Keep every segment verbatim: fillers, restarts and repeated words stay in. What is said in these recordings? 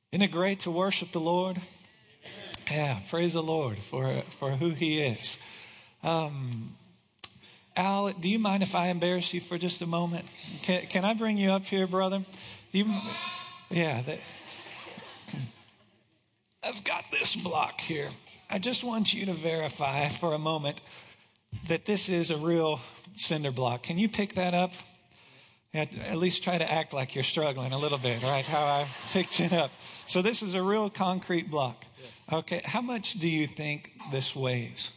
Isn't it great to worship the Lord? Yeah, praise the Lord for, for who he is. Um, Al, do you mind if I embarrass you for just a moment? Can, can I bring you up here, brother? You, yeah. That, I've got this block here. I just want you to verify for a moment that this is a real cinder block. Can you pick that up? At least try to act like you're struggling a little bit, right? How I picked it up. So this is a real concrete block. Yes. Okay, how much do you think this weighs?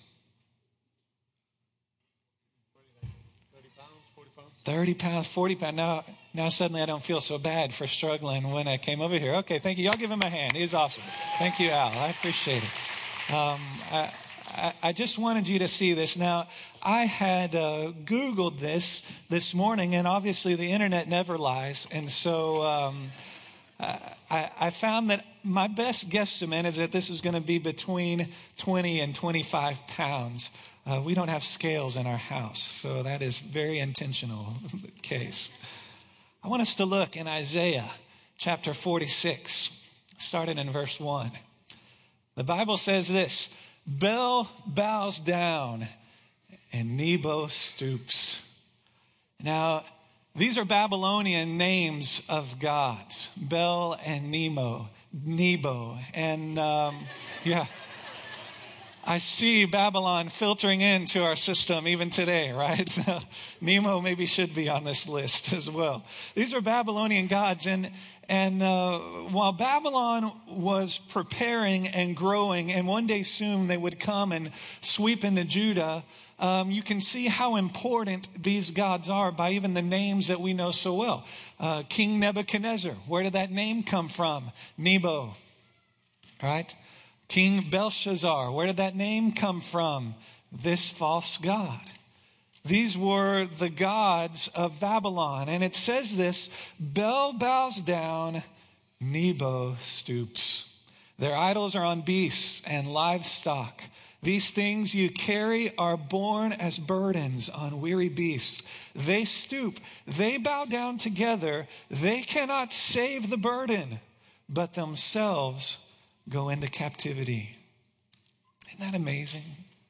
thirty pounds, forty pounds. thirty pounds, forty pounds. Now, now suddenly I don't feel so bad for struggling when I came over here. Okay, thank you. Y'all give him a hand. He's awesome. Thank you, Al. I appreciate it. Um, I, I, I just wanted you to see this. Now, I had uh, Googled this this morning, and obviously the internet never lies. And so um, I, I found that my best guesstimate is that this is going to be between twenty and twenty-five pounds. Uh, we don't have scales in our house, so that is very intentional case. I want us to look in Isaiah chapter forty-six, starting in verse one. The Bible says this: Bel bows down and Nebo stoops. Now, these are Babylonian names of gods, Bel and Nemo, Nebo. And um, yeah, I see Babylon filtering into our system even today, right? Nemo maybe should be on this list as well. These are Babylonian gods. And And uh, while Babylon was preparing and growing, and one day soon they would come and sweep into Judah, um, you can see how important these gods are by even the names that we know so well. Uh, King Nebuchadnezzar, where did that name come from? Nebo, right? King Belshazzar, where did that name come from? This false god. These were the gods of Babylon. And it says this: Bel bows down, Nebo stoops. Their idols are on beasts and livestock. These things you carry are borne as burdens on weary beasts. They stoop, they bow down together. They cannot save the burden, but themselves go into captivity. Isn't that amazing?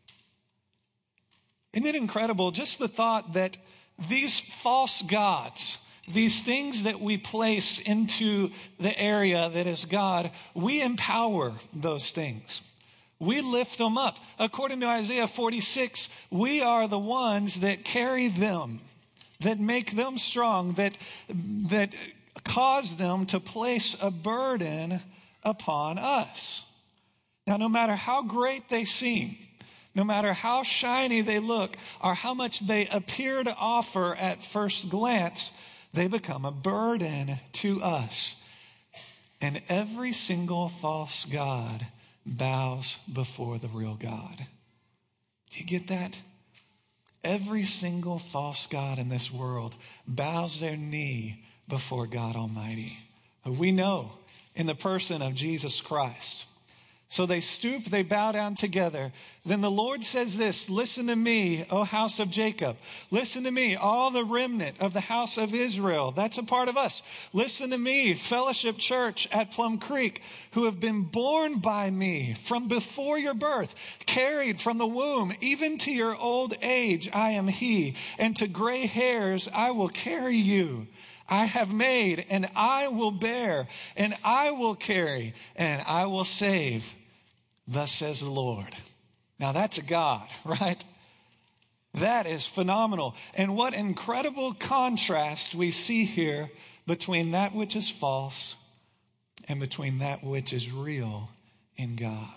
Isn't it incredible, just the thought that these false gods, these things that we place into the area that is God, we empower those things. We lift them up. According to Isaiah forty-six, we are the ones that carry them, that make them strong, that, that cause them to place a burden upon us. Now, no matter how great they seem, no matter how shiny they look or how much they appear to offer at first glance, they become a burden to us. And every single false god bows before the real God. Do you get that? Every single false god in this world bows their knee before God Almighty, who we know in the person of Jesus Christ. So they stoop, they bow down together. Then the Lord says this: listen to me, O house of Jacob. Listen to me, all the remnant of the house of Israel. That's a part of us. Listen to me, Fellowship Church at Plum Creek, who have been born by me from before your birth, carried from the womb, even to your old age, I am he. And to gray hairs, I will carry you. I have made, and I will bear, and I will carry, and I will save. Thus says the Lord. Now that's a God, right? That is phenomenal. And what incredible contrast we see here between that which is false and between that which is real in God.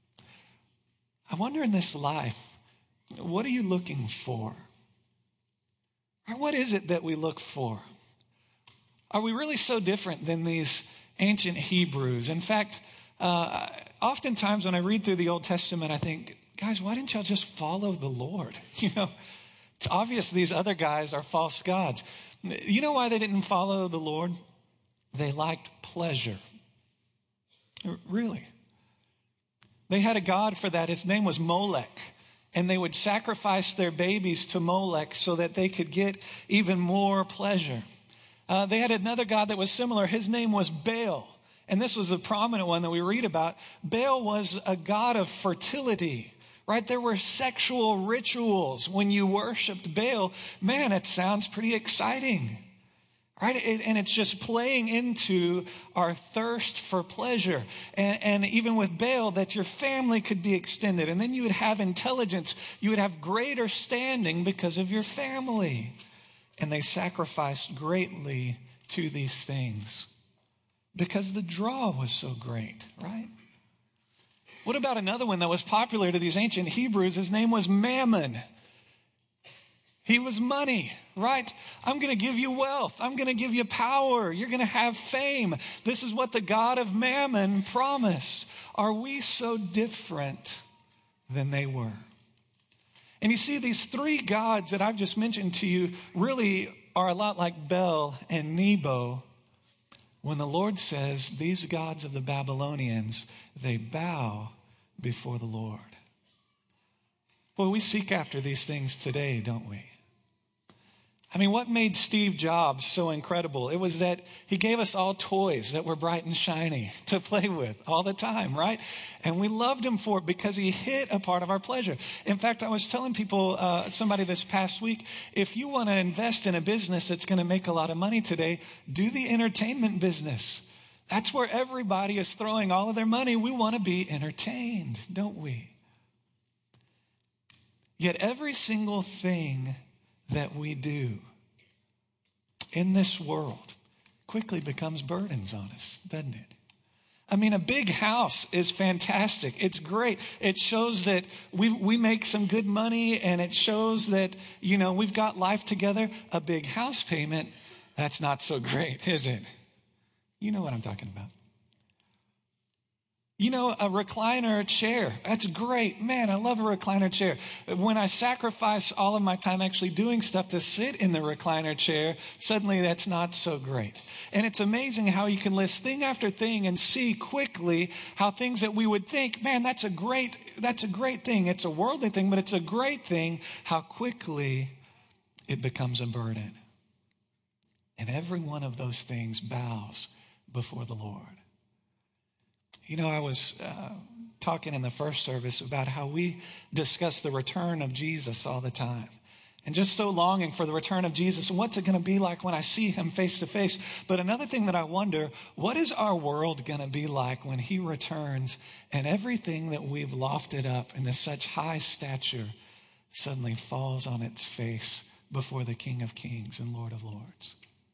I wonder in this life, what are you looking for? Or what is it that we look for? Are we really so different than these ancient Hebrews? In fact, uh, oftentimes when I read through the Old Testament, I think, guys, why didn't y'all just follow the Lord? You know, it's obvious these other guys are false gods. You know why they didn't follow the Lord? They liked pleasure. Really. They had a god for that. His name was Molech. And they would sacrifice their babies to Molech so that they could get even more pleasure. Uh, they had another god that was similar. His name was Baal. And this was a prominent one that we read about. Baal was a god of fertility, right? There were sexual rituals when you worshiped Baal. Man, it sounds pretty exciting, right? It, and it's just playing into our thirst for pleasure. And, and even with Baal, that your family could be extended. And then you would have intelligence. You would have greater standing because of your family. And they sacrificed greatly to these things because the draw was so great, right? What about another one that was popular to these ancient Hebrews? His name was Mammon. He was money, right? I'm going to give you wealth. I'm going to give you power. You're going to have fame. This is what the God of Mammon promised. Are we so different than they were? And you see, these three gods that I've just mentioned to you really are a lot like Bel and Nebo. When the Lord says, these gods of the Babylonians, they bow before the Lord. Boy, we seek after these things today, don't we? I mean, what made Steve Jobs so incredible? It was that he gave us all toys that were bright and shiny to play with all the time, right? And we loved him for it because he hit a part of our pleasure. In fact, I was telling people, uh, somebody this past week, if you want to invest in a business that's going to make a lot of money today, do the entertainment business. That's where everybody is throwing all of their money. We want to be entertained, don't we? Yet every single thing that we do in this world quickly becomes burdens on us, doesn't it? I mean, a big house is fantastic. It's great. It shows that we we make some good money, and it shows that, you know, we've got life together. A big house payment, that's not so great, is it? You know what I'm talking about. You know, a recliner chair, that's great. Man, I love a recliner chair. When I sacrifice all of my time actually doing stuff to sit in the recliner chair, suddenly that's not so great. And it's amazing how you can list thing after thing and see quickly how things that we would think, man, that's a great, that's a great thing. It's a worldly thing, but it's a great thing, how quickly it becomes a burden. And every one of those things bows before the Lord. You know, I was uh, talking in the first service about how we discuss the return of Jesus all the time. And just so longing for the return of Jesus. And what's it going to be like when I see him face to face? But another thing that I wonder, what is our world going to be like when he returns and everything that we've lofted up into such high stature suddenly falls on its face before the King of Kings and Lord of Lords?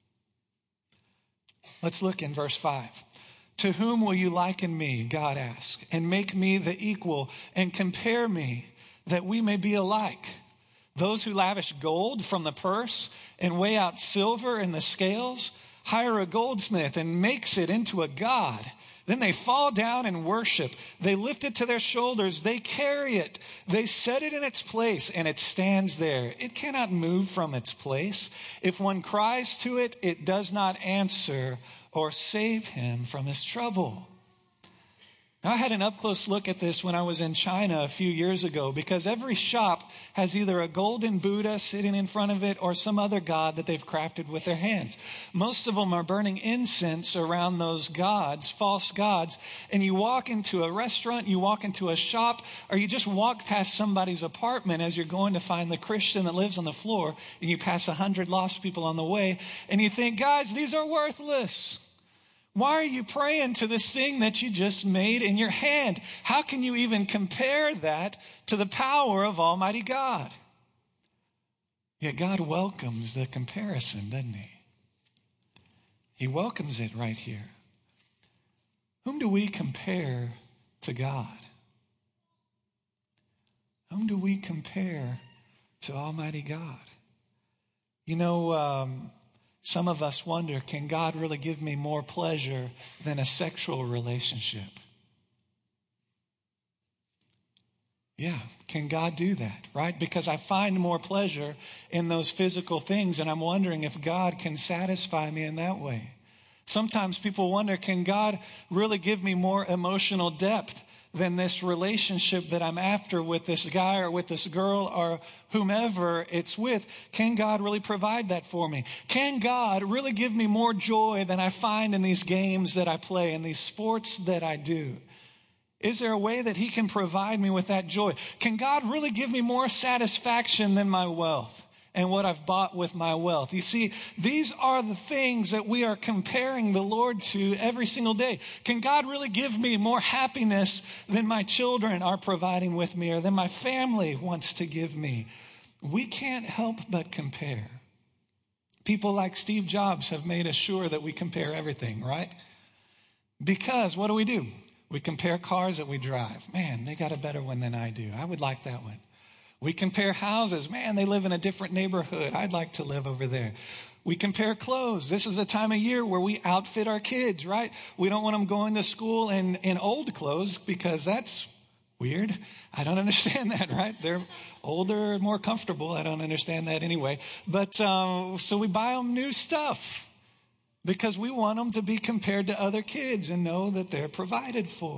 Let's look in verse five. To whom will you liken me, God asked, and make me the equal and compare me that we may be alike? Those who lavish gold from the purse and weigh out silver in the scales, hire a goldsmith and makes it into a god. Then they fall down and worship. They lift it to their shoulders. They carry it. They set it in its place, and it stands there. It cannot move from its place. If one cries to it, it does not answer or save him from his trouble. Now, I had an up-close look at this when I was in China a few years ago, because every shop has either a golden Buddha sitting in front of it or some other god that they've crafted with their hands. Most of them are burning incense around those gods, false gods, and you walk into a restaurant, you walk into a shop, or you just walk past somebody's apartment as you're going to find the Christian that lives on the floor, and you pass a hundred lost people on the way, and you think, guys, these are worthless. Why are you praying to this thing that you just made in your hand? How can you even compare that to the power of Almighty God? Yet God welcomes the comparison, doesn't he? He welcomes it right here. Whom do we compare to God? Whom do we compare to Almighty God? You know, um, some of us wonder, can God really give me more pleasure than a sexual relationship? Yeah, can God do that, right? Because I find more pleasure in those physical things, and I'm wondering if God can satisfy me in that way. Sometimes people wonder, can God really give me more emotional depth than this relationship that I'm after with this guy or with this girl or whomever it's with? Can God really provide that for me? Can God really give me more joy than I find in these games that I play, in these sports that I do? Is there a way that he can provide me with that joy? Can God really give me more satisfaction than my wealth and what I've bought with my wealth? You see, these are the things that we are comparing the Lord to every single day. Can God really give me more happiness than my children are providing with me or than my family wants to give me? We can't help but compare. People like Steve Jobs have made us sure that we compare everything, right? Because what do we do? We compare cars that we drive. Man, they got a better one than I do. I would like that one. We compare houses. Man, they live in a different neighborhood. I'd like to live over there. We compare clothes. This is a time of year where we outfit our kids, right? We don't want them going to school in, in old clothes because that's weird. I don't understand that, right? They're older, more comfortable. I don't understand that anyway. But uh, so we buy them new stuff, because we want them to be compared to other kids and know that they're provided for.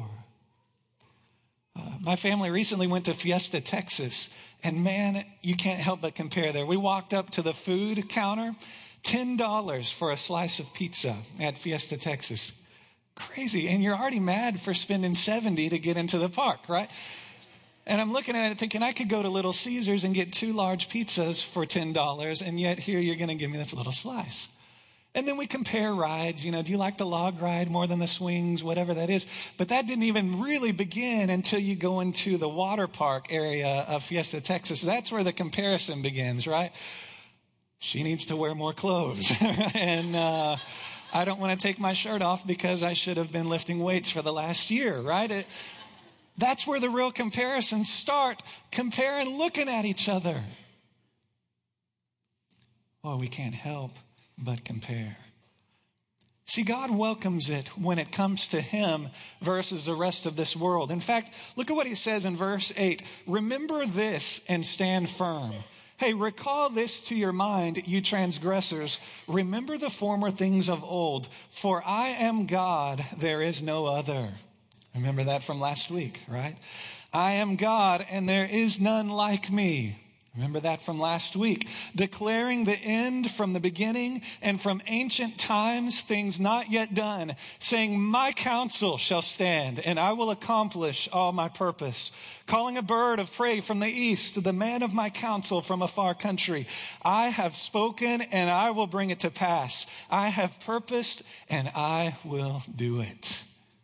Uh, my family recently went to Fiesta, Texas, and man, you can't help but compare there. We walked up to the food counter, ten dollars for a slice of pizza at Fiesta, Texas. Crazy, and you're already mad for spending seventy dollars to get into the park, right? And I'm looking at it thinking I could go to Little Caesars and get two large pizzas for ten dollars, and yet here you're going to give me this little slice. And then we compare rides. You know, do you like the log ride more than the swings, whatever that is? But that didn't even really begin until you go into the water park area of Fiesta, Texas. That's where the comparison begins, right? She needs to wear more clothes. and uh, I don't want to take my shirt off because I should have been lifting weights for the last year, right? It, that's where the real comparisons start. Comparing, looking at each other. Well, we can't help but compare. See, God welcomes it when it comes to him versus the rest of this world. In fact, look at what he says in verse eight. Remember this and stand firm. Hey, recall this to your mind, you transgressors. Remember the former things of old. For I am God, there is no other. Remember that from last week, right? I am God, and there is none like me. Remember that from last week. Declaring the end from the beginning and from ancient times, things not yet done. Saying, my counsel shall stand and I will accomplish all my purpose. Calling a bird of prey from the east, the man of my counsel from a far country. I have spoken and I will bring it to pass. I have purposed and I will do it.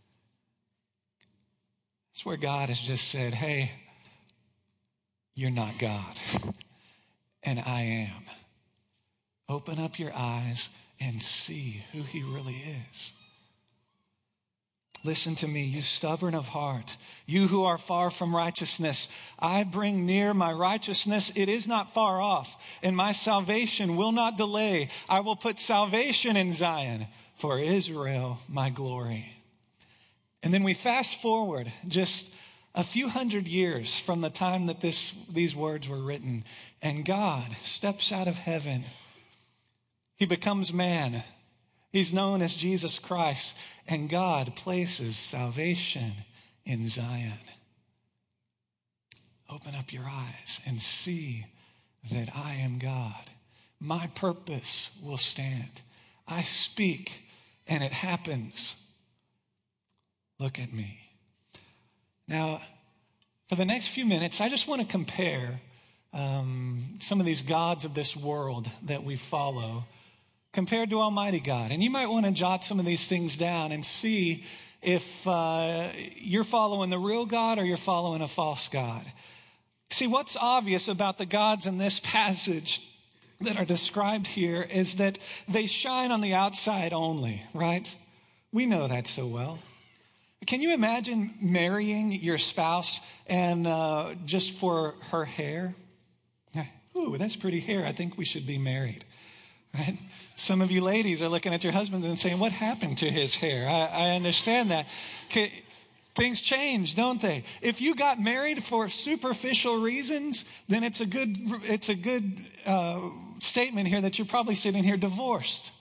That's where God has just said, hey, you're not God, and I am. Open up your eyes and see who he really is. Listen to me, you stubborn of heart, you who are far from righteousness. I bring near my righteousness. It is not far off, and my salvation will not delay. I will put salvation in Zion, for Israel my glory. And then we fast forward just a few hundred years from the time that this, these words were written, and God steps out of heaven. He becomes man. He's known as Jesus Christ, and God places salvation in Zion. Open up your eyes and see that I am God. My purpose will stand. I speak, and it happens. Look at me. Now, for the next few minutes, I just want to compare um, some of these gods of this world that we follow compared to Almighty God. And you might want to jot some of these things down and see if uh, you're following the real God or you're following a false God. See, what's obvious about the gods in this passage that are described here is that they shine on the outside only, right? We know that so well. Can you imagine marrying your spouse and uh, just for her hair? Ooh, that's pretty hair. I think we should be married. Right? Some of you ladies are looking at your husbands and saying, what happened to his hair? I, I understand that. Okay, things change, don't they? If you got married for superficial reasons, then it's a good, it's a good uh, statement here that you're probably sitting here divorced.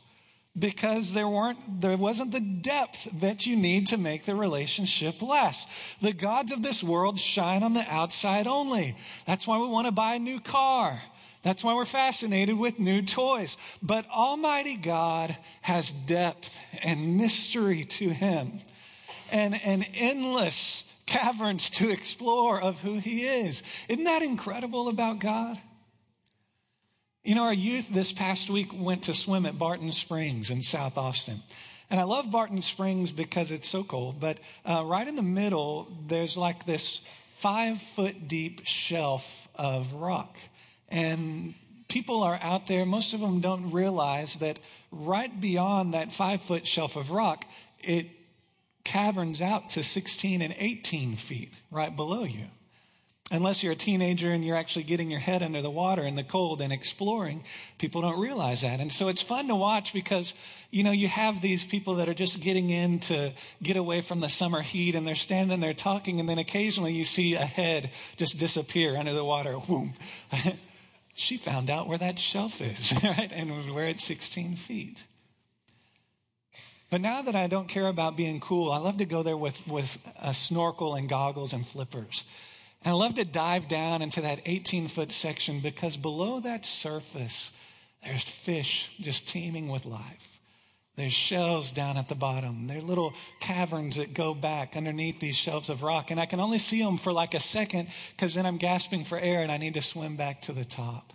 because there weren't, there wasn't the depth that you need to make the relationship last. The gods of this world shine on the outside only. That's why we want to buy a new car. That's why we're fascinated with new toys. But Almighty God has depth and mystery to him, and, and endless caverns to explore of who he is. Isn't that incredible about God? You know, our youth this past week went to swim at Barton Springs in South Austin. And I love Barton Springs because it's so cold, but uh, right in the middle, there's like this five foot deep shelf of rock. And people are out there, most of them don't realize that right beyond that five foot shelf of rock, it caverns out to sixteen and eighteen feet right below you. Unless you're a teenager and you're actually getting your head under the water in the cold and exploring, people don't realize that. And so it's fun to watch because, you know, you have these people that are just getting in to get away from the summer heat, and they're standing there talking, and then occasionally you see a head just disappear under the water. Whoom. She found out where that shelf is, right? And we're at sixteen feet. But now that I don't care about being cool, I love to go there with, with a snorkel and goggles and flippers. And I love to dive down into that eighteen-foot section because below that surface, there's fish just teeming with life. There's shells down at the bottom. There are little caverns that go back underneath these shelves of rock. And I can only see them for like a second because then I'm gasping for air and I need to swim back to the top.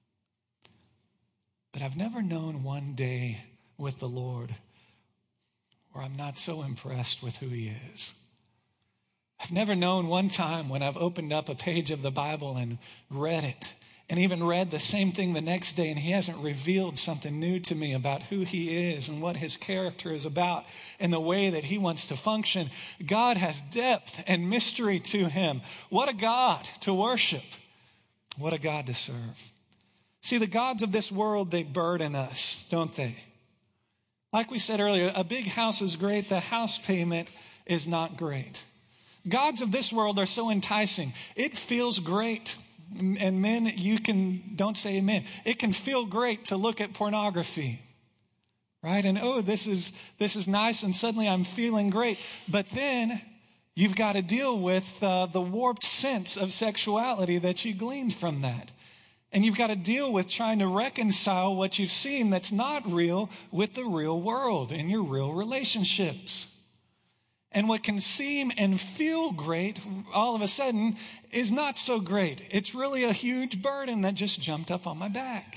But I've never known one day with the Lord where I'm not so impressed with who he is. I've never known one time when I've opened up a page of the Bible and read it, and even read the same thing the next day, and he hasn't revealed something new to me about who he is and what his character is about and the way that he wants to function. God has depth and mystery to him. What a God to worship. What a God to serve. See, the gods of this world, they burden us, don't they? Like we said earlier, a big house is great. The house payment is not great. Gods of this world are so enticing. It feels great. And men, you can, don't say amen. It can feel great to look at pornography, right? And oh, this is, this is nice. And suddenly I'm feeling great. But then you've got to deal with uh, the warped sense of sexuality that you gleaned from that. And you've got to deal with trying to reconcile what you've seen that's not real with the real world and your real relationships. And what can seem and feel great all of a sudden is not so great. It's really a huge burden that just jumped up on my back.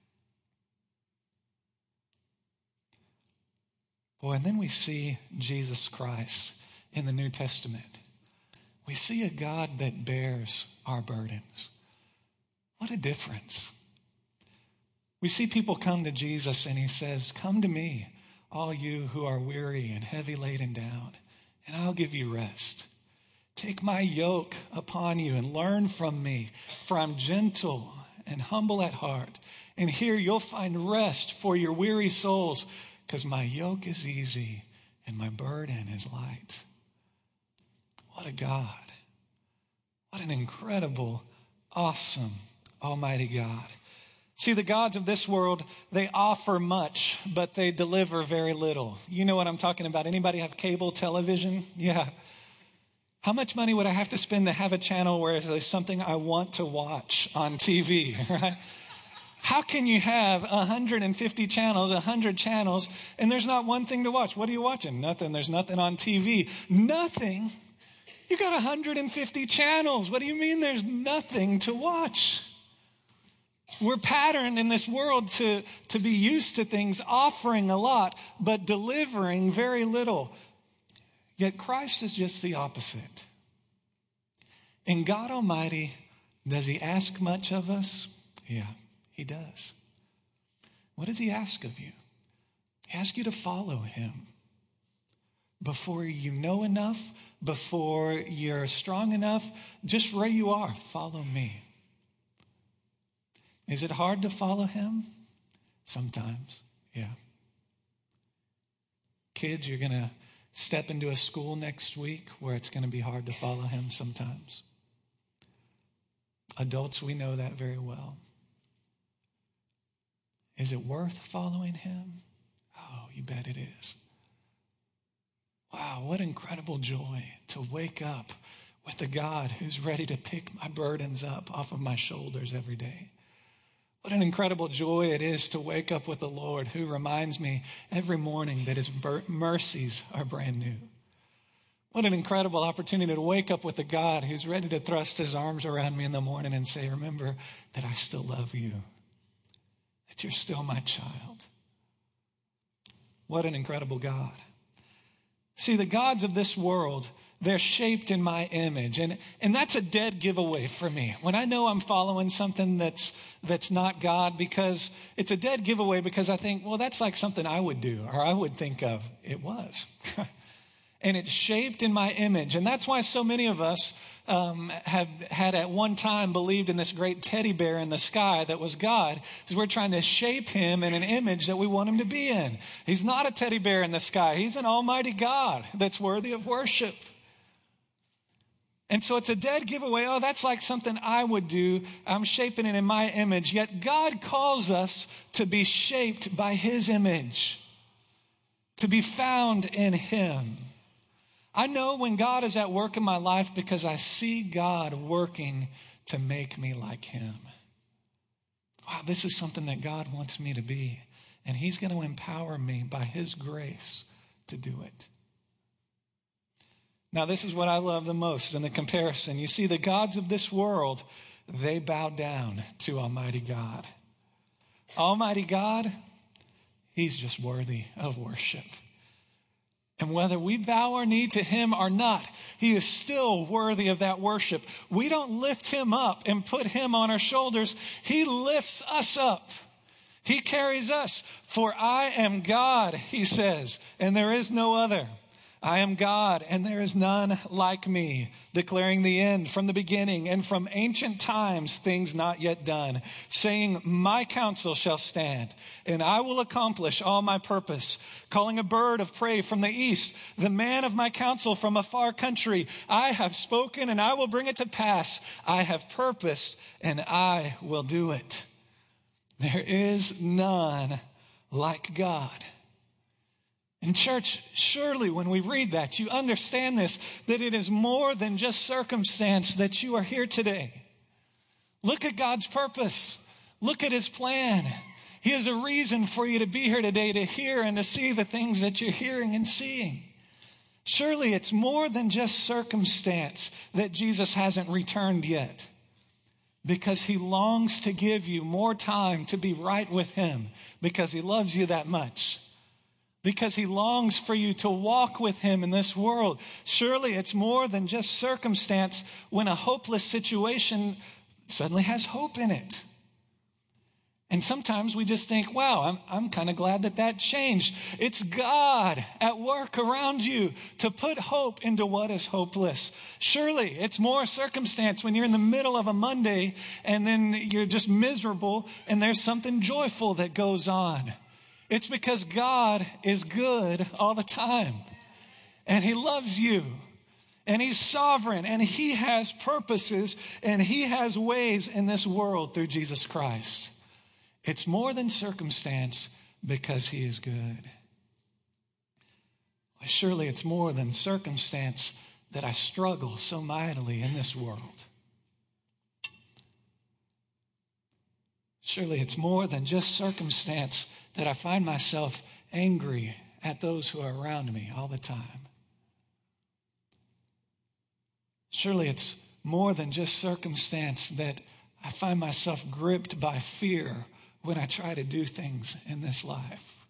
Boy, and then we see Jesus Christ in the New Testament. We see a God that bears our burdens. What a difference. We see people come to Jesus and he says, "Come to me, all you who are weary and heavy laden down, and I'll give you rest. Take my yoke upon you and learn from me, for I'm gentle and humble at heart. And here you'll find rest for your weary souls, because my yoke is easy and my burden is light." What a God. What an incredible, awesome, almighty God. See, the gods of this world, they offer much, but they deliver very little. You know what I'm talking about. Anybody have cable television? Yeah. How much money would I have to spend to have a channel where there's something I want to watch on T V, right? How can you have one hundred fifty channels, one hundred channels, and there's not one thing to watch? What are you watching? Nothing. There's nothing on T V. Nothing? You got one hundred fifty channels. What do you mean there's nothing to watch? We're patterned in this world to, to be used to things offering a lot, but delivering very little. Yet Christ is just the opposite. And God Almighty, does he ask much of us? Yeah, he does. What does he ask of you? He asks you to follow him. Before you know enough, before you're strong enough, just where you are, follow me. Is it hard to follow him? Sometimes, yeah. Kids, you're going to step into a school next week where it's going to be hard to follow him sometimes. Adults, we know that very well. Is it worth following him? Oh, You bet it is. Wow, what incredible joy to wake up with a God who's ready to pick my burdens up off of my shoulders every day. What an incredible joy it is to wake up with the Lord who reminds me every morning that his mercies are brand new. What an incredible opportunity to wake up with a God who's ready to thrust his arms around me in the morning and say, remember that I still love you, that you're still my child. What an incredible God. See, the gods of this world, they're shaped in my image. And, and that's a dead giveaway for me. When I know I'm following something that's, that's not God, because it's a dead giveaway because I think, well, that's like something I would do or I would think of. It was. And it's shaped in my image. And that's why so many of us um, have had at one time believed in this great teddy bear in the sky that was God, because we're trying to shape him in an image that we want him to be in. He's not a teddy bear in the sky. He's an almighty God that's worthy of worship. And so it's a dead giveaway. Oh, that's like something I would do. I'm shaping it in my image. Yet God calls us to be shaped by his image, to be found in him. I know when God is at work in my life because I see God working to make me like him. Wow, this is something that God wants me to be. And he's going to empower me by his grace to do it. Now, this is what I love the most in the comparison. You see, the gods of this world, they bow down to Almighty God. Almighty God, he's just worthy of worship. And whether we bow our knee to him or not, he is still worthy of that worship. We don't lift him up and put him on our shoulders. He lifts us up. He carries us. For I am God, he says, and there is no other. I am God, and there is none like me, declaring the end from the beginning and from ancient times, things not yet done, saying, my counsel shall stand, and I will accomplish all my purpose, calling a bird of prey from the east, the man of my counsel from a far country. I have spoken, and I will bring it to pass. I have purposed, and I will do it. There is none like God. In church, surely when we read that, you understand this, that it is more than just circumstance that you are here today. Look at God's purpose. Look at his plan. He has a reason for you to be here today, to hear and to see the things that you're hearing and seeing. Surely it's more than just circumstance that Jesus hasn't returned yet, because he longs to give you more time to be right with him, because he loves you that much. Because he longs for you to walk with him in this world. Surely it's more than just circumstance when a hopeless situation suddenly has hope in it. And sometimes we just think, wow, I'm, I'm kind of glad that that changed. It's God at work around you to put hope into what is hopeless. Surely it's more circumstance when you're in the middle of a Monday and then you're just miserable and there's something joyful that goes on. It's because God is good all the time, and he loves you, and he's sovereign, and he has purposes, and he has ways in this world through Jesus Christ. It's more than circumstance because he is good. Well, surely it's more than circumstance that I struggle so mightily in this world. Surely it's more than just circumstance that I find myself angry at those who are around me all the time. Surely it's more than just circumstance that I find myself gripped by fear when I try to do things in this life.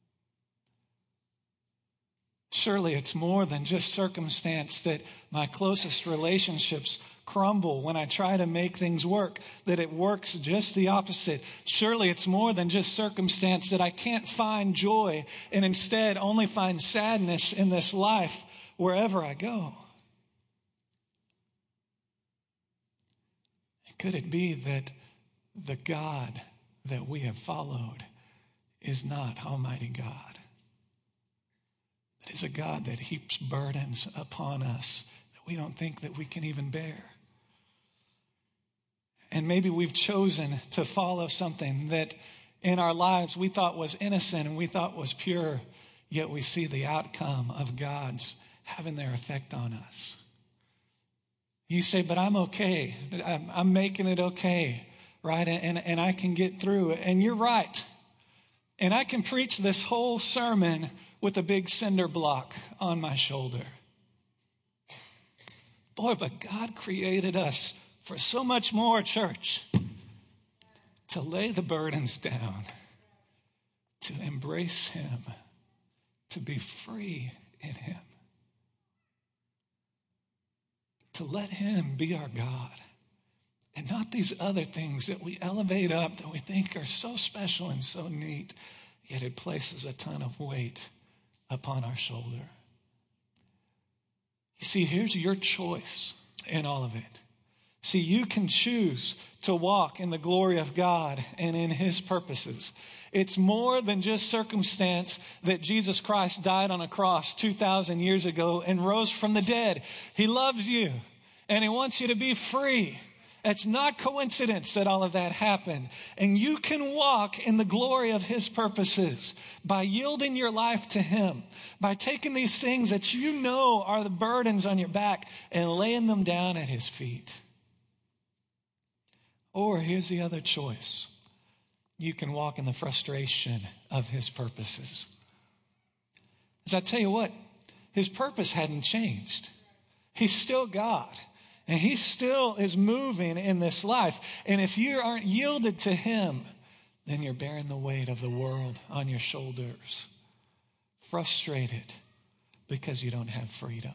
Surely it's more than just circumstance that my closest relationships crumble when I try to make things work, that it works just the opposite. Surely it's more than just circumstance that I can't find joy and instead only find sadness in this life wherever I go. Could it be that the God that we have followed is not Almighty God? It is a God that heaps burdens upon us that we don't think that we can even bear. And maybe we've chosen to follow something that in our lives we thought was innocent and we thought was pure. yet we see the outcome of God's having their effect on us. You say, but I'm okay. I'm, I'm making it okay, right? And, and I can get through it. And you're right. And I can preach this whole sermon with a big cinder block on my shoulder. Boy, but God created us for so much more, church. To lay the burdens down, to embrace him, to be free in him, to let him be our God, and not these other things that we elevate up that we think are so special and so neat, yet it places a ton of weight upon our shoulder. You see, here's your choice in all of it. See, you can choose to walk in the glory of God and in his purposes. It's more than just circumstance that Jesus Christ died on a cross two thousand years ago and rose from the dead. He loves you and he wants you to be free. It's not coincidence that all of that happened. And you can walk in the glory of his purposes by yielding your life to him, by taking these things that you know are the burdens on your back and laying them down at his feet. Or here's the other choice. You can walk in the frustration of his purposes. As I tell you what, his purpose hadn't changed. He's still God. And he still is moving in this life. And if you aren't yielded to him, then you're bearing the weight of the world on your shoulders. Frustrated because you don't have freedom.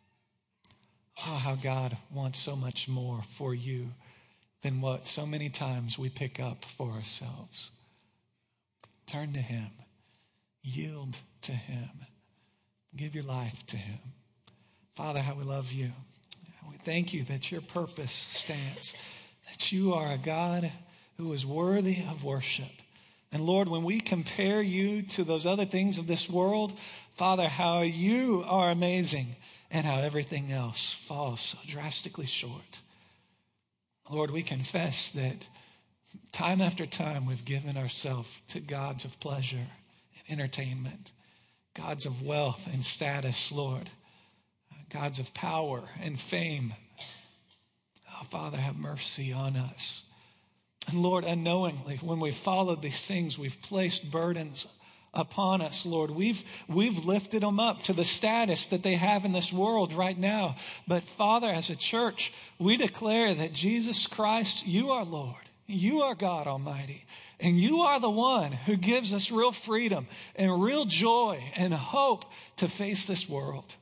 Oh, how God wants so much more for you than what so many times we pick up for ourselves. Turn to him. Yield to him. Give your life to him. Father, how we love you. We thank you that your purpose stands, that you are a God who is worthy of worship. And Lord, when we compare you to those other things of this world, Father, how you are amazing and how everything else falls so drastically short. Lord, we confess that time after time we've given ourselves to gods of pleasure and entertainment, gods of wealth and status, Lord, gods of power and fame. Oh, Father, have mercy on us. And Lord, unknowingly, when we've followed these things, we've placed burdens upon us, Lord. We've, we've lifted them up to the status that they have in this world right now. But Father, as a church, we declare that Jesus Christ, you are Lord. You are God Almighty. And you are the one who gives us real freedom and real joy and hope to face this world.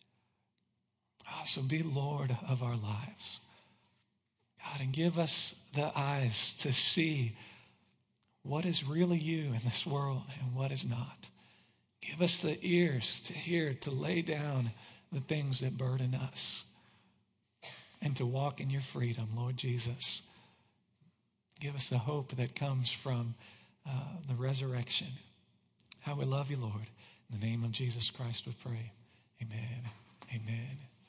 Oh, so be Lord of our lives. God, and give us the eyes to see what is really you in this world and what is not. Give us the ears to hear, to lay down the things that burden us and to walk in your freedom, Lord Jesus. Give us the hope that comes from uh, the resurrection. How we love you, Lord. In the name of Jesus Christ we pray. Amen. Amen.